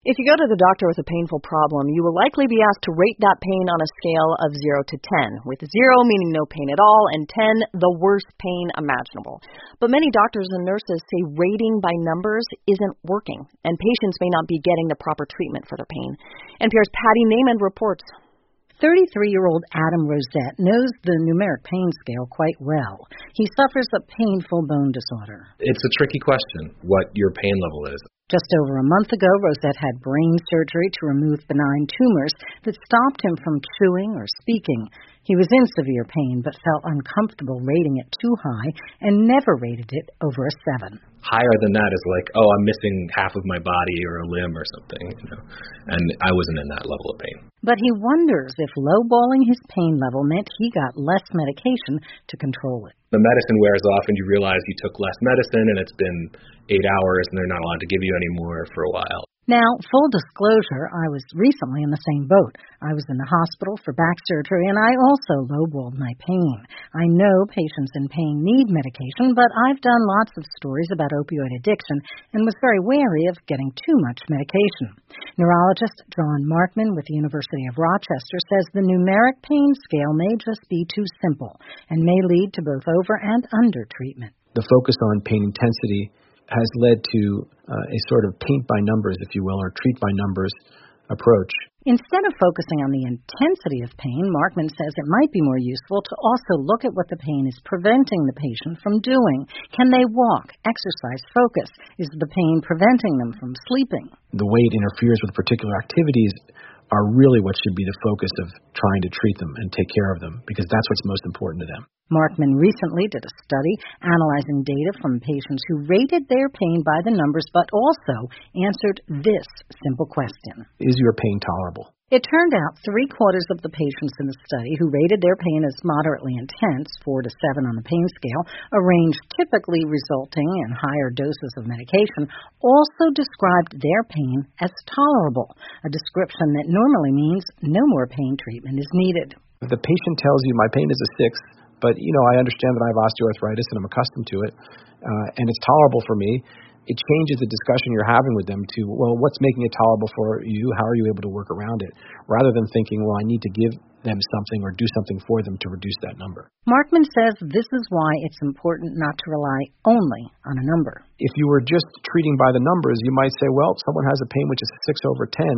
If you go to the doctor with a painful problem, you will likely be asked to rate that pain on a scale of 0 to 10, with 0 meaning no pain at all and 10 the worst pain imaginable. But many doctors and nurses say rating by numbers isn't working, and patients may not be getting the proper treatment for their pain. NPR's Patty Naiman reports. 33-year-old Adam Rosette knows the numeric pain scale quite well. He suffers a painful bone disorder. It's a tricky question, what your pain level is. Just over a month ago, Rosette had brain surgery to remove benign tumors that stopped him from chewing or speaking. He was in severe pain but felt uncomfortable rating it too high and never rated it over a 7. Higher than that is like, oh, I'm missing half of my body or a limb or something, and I wasn't in that level of pain. But he wonders if lowballing his pain level meant he got less medication to control it. The medicine wears off and you realize you took less medicine and it's been 8 hours and they're not allowed to give you any more for a while. Now, full disclosure, I was recently in the same boat. I was in the hospital for back surgery, and I also lowballed my pain. I know patients in pain need medication, but I've done lots of stories about opioid addiction and was very wary of getting too much medication. Neurologist John Markman with the University of Rochester says the numeric pain scale may just be too simple and may lead to both over and under treatment. The focus on pain intensity has led to a sort of paint by numbers, if you will, or treat by numbers approach. Instead of focusing on the intensity of pain, Markman says it might be more useful to also look at what the pain is preventing the patient from doing. Can they walk, exercise, focus? Is the pain preventing them from sleeping? The way it interferes with particular activities are really what should be the focus of trying to treat them and take care of them, because that's what's most important to them. Markman recently did a study analyzing data from patients who rated their pain by the numbers, but also answered this simple question. Is your pain tolerable? It turned out 3/4 of the patients in the study who rated their pain as moderately intense, 4 to 7 on the pain scale, a range typically resulting in higher doses of medication, also described their pain as tolerable, a description that normally means no more pain treatment is needed. If the patient tells you my pain is a 6, but I understand that I have osteoarthritis and I'm accustomed to it, and it's tolerable for me, it changes the discussion you're having with them to, well, what's making it tolerable for you? How are you able to work around it? Rather than thinking, well, I need to give them something or do something for them to reduce that number. Markman says this is why it's important not to rely only on a number. If you were just treating by the numbers, you might say, well, if someone has a pain which is a 6 over 10,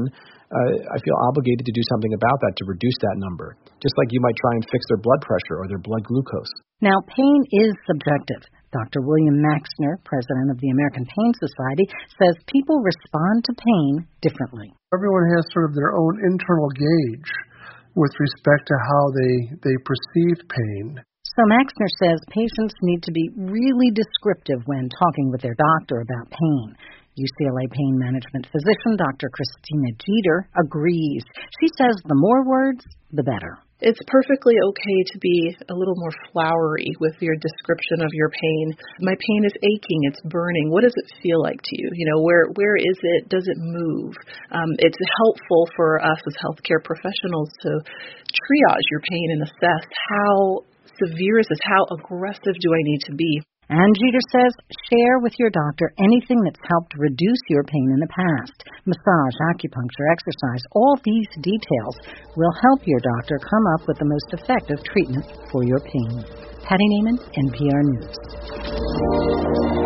I feel obligated to do something about that to reduce that number, just like you might try and fix their blood pressure or their blood glucose. Now, pain is subjective. Dr. William Maxner, president of the American Pain Society, says people respond to pain differently. Everyone has sort of their own internal gauge with respect to how they perceive pain. So Maxner says patients need to be really descriptive when talking with their doctor about pain. UCLA pain management physician Dr. Christina Jeter agrees. She says the more words, the better. It's perfectly okay to be a little more flowery with your description of your pain. My pain is aching, it's burning. What does it feel like to you? Where is it? Does it move? It's helpful for us as healthcare professionals to triage your pain and assess how severe is this? How aggressive do I need to be? And Jeter says, share with your doctor anything that's helped reduce your pain in the past. Massage, acupuncture, exercise, all these details will help your doctor come up with the most effective treatment for your pain. Patty Naiman, NPR News.